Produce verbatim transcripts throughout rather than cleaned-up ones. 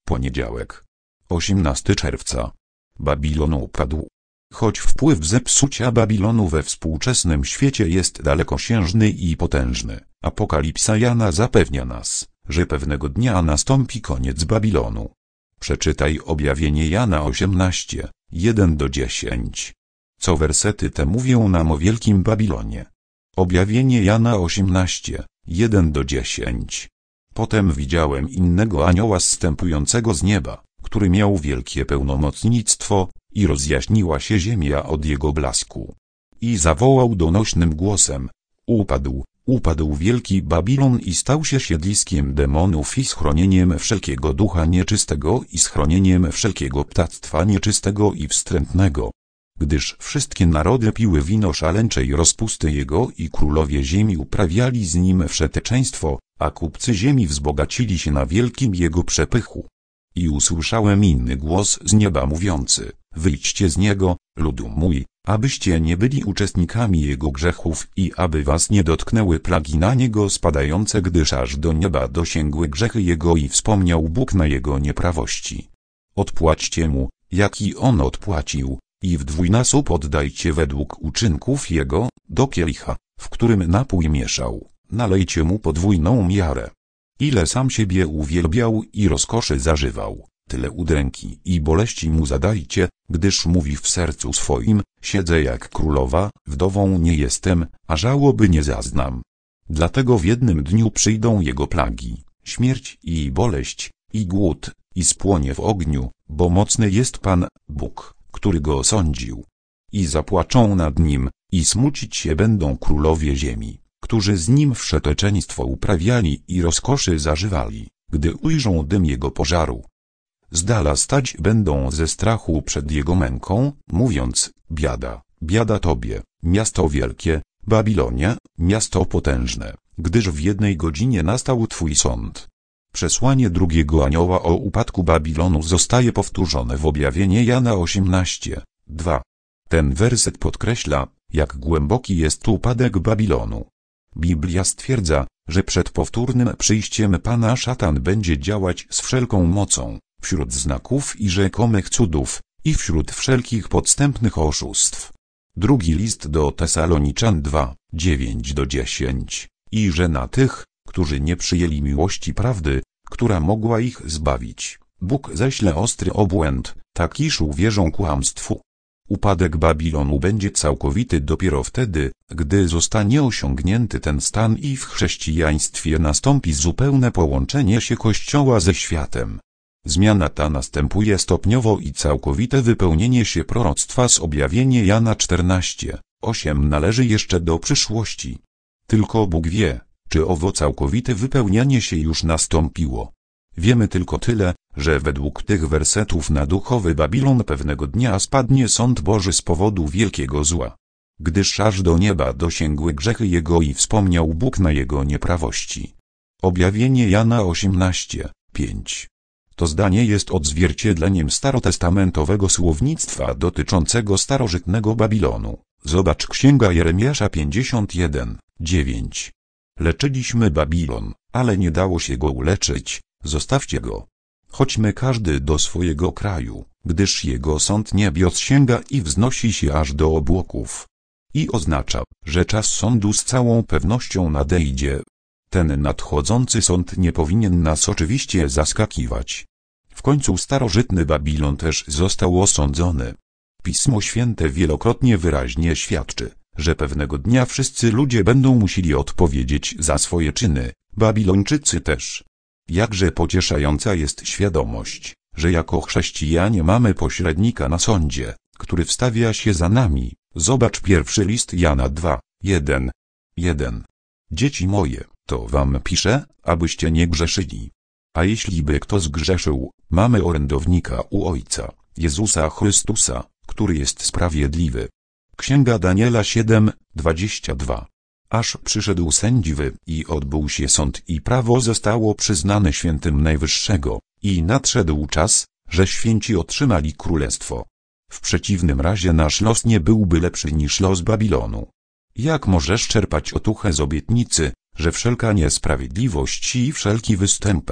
Poniedziałek. osiemnastego czerwca. Babilon upadł. Choć wpływ zepsucia Babilonu we współczesnym świecie jest dalekosiężny i potężny, Apokalipsa Jana zapewnia nas, że pewnego dnia nastąpi koniec Babilonu. Przeczytaj Objawienie Jana osiemnaście, jeden do dziesięciu. Co wersety te mówią nam o wielkim Babilonie. Objawienie Jana osiemnaście, jeden do dziesięciu. Potem widziałem innego anioła zstępującego z nieba, który miał wielkie pełnomocnictwo, i rozjaśniła się ziemia od jego blasku. I zawołał donośnym głosem: Upadł, upadł wielki Babilon i stał się siedliskiem demonów i schronieniem wszelkiego ducha nieczystego i schronieniem wszelkiego ptactwa nieczystego i wstrętnego. Gdyż wszystkie narody piły wino szaleńczej rozpusty jego i królowie ziemi uprawiali z nim wszeteczeństwo, a kupcy ziemi wzbogacili się na wielkim jego przepychu. I usłyszałem inny głos z nieba mówiący: Wyjdźcie z niego, ludu mój, abyście nie byli uczestnikami jego grzechów i aby was nie dotknęły plagi na niego spadające, gdyż aż do nieba dosięgły grzechy jego i wspomniał Bóg na jego nieprawości. Odpłaćcie mu, jaki on odpłacił, i w dwójnasób oddajcie według uczynków jego, do kielicha, w którym napój mieszał, nalejcie mu podwójną miarę. Ile sam siebie uwielbiał i rozkoszy zażywał, tyle udręki i boleści mu zadajcie, gdyż mówi w sercu swoim: siedzę jak królowa, wdową nie jestem, a żałoby nie zaznam. Dlatego w jednym dniu przyjdą jego plagi, śmierć i boleść, i głód, i spłonie w ogniu, bo mocny jest Pan, Bóg, który go osądził. I zapłaczą nad nim, i smucić się będą królowie ziemi, którzy z nim wszeteczeństwo uprawiali i rozkoszy zażywali, gdy ujrzą dym jego pożaru. Z dala stać będą ze strachu przed jego męką, mówiąc: biada, biada tobie, miasto wielkie, Babilonie, miasto potężne, gdyż w jednej godzinie nastał twój sąd. Przesłanie drugiego anioła o upadku Babilonu zostaje powtórzone w Objawienie Jana osiemnaście, dwa. Ten werset podkreśla, jak głęboki jest upadek Babilonu. Biblia stwierdza, że przed powtórnym przyjściem Pana szatan będzie działać z wszelką mocą, wśród znaków i rzekomych cudów, i wśród wszelkich podstępnych oszustw. Drugi list do Tesaloniczan dwa, dziewięć do dziesięciu. I że na tych, którzy nie przyjęli miłości prawdy, która mogła ich zbawić, Bóg ześle ostry obłęd, tak iż uwierzą kłamstwu. Upadek Babilonu będzie całkowity dopiero wtedy, gdy zostanie osiągnięty ten stan i w chrześcijaństwie nastąpi zupełne połączenie się Kościoła ze światem. Zmiana ta następuje stopniowo i całkowite wypełnienie się proroctwa z Objawienia Jana czternaście, osiem należy jeszcze do przyszłości. Tylko Bóg wie, czy owo całkowite wypełnianie się już nastąpiło. Wiemy tylko tyle, że według tych wersetów na duchowy Babilon pewnego dnia spadnie sąd Boży z powodu wielkiego zła. Gdyż aż do nieba dosięgły grzechy jego i wspomniał Bóg na jego nieprawości. Objawienie Jana osiemnaście, pięć. To zdanie jest odzwierciedleniem starotestamentowego słownictwa dotyczącego starożytnego Babilonu. Zobacz Księga Jeremiasza pięćdziesiąt jeden, dziewięć. Leczyliśmy Babilon, ale nie dało się go uleczyć, zostawcie go. Chodźmy każdy do swojego kraju, gdyż jego sąd niebios sięga i wznosi się aż do obłoków. I oznacza, że czas sądu z całą pewnością nadejdzie. Ten nadchodzący sąd nie powinien nas oczywiście zaskakiwać. W końcu starożytny Babilon też został osądzony. Pismo Święte wielokrotnie wyraźnie świadczy, że pewnego dnia wszyscy ludzie będą musieli odpowiedzieć za swoje czyny, Babilończycy też. Jakże pocieszająca jest świadomość, że jako chrześcijanie mamy pośrednika na sądzie, który wstawia się za nami. Zobacz pierwszy list Jana dwa, jeden, jeden. Dzieci moje, to wam piszę, abyście nie grzeszyli. A jeśli by kto zgrzeszył, mamy orędownika u Ojca, Jezusa Chrystusa, który jest sprawiedliwy. Księga Daniela siedem, dwadzieścia dwa. Aż przyszedł sędziwy i odbył się sąd i prawo zostało przyznane świętym Najwyższego, i nadszedł czas, że święci otrzymali królestwo. W przeciwnym razie nasz los nie byłby lepszy niż los Babilonu. Jak możesz czerpać otuchę z obietnicy, że wszelka niesprawiedliwość i wszelki występek,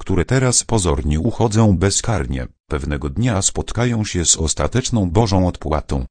które teraz pozornie uchodzą bezkarnie, pewnego dnia spotkają się z ostateczną Bożą odpłatą.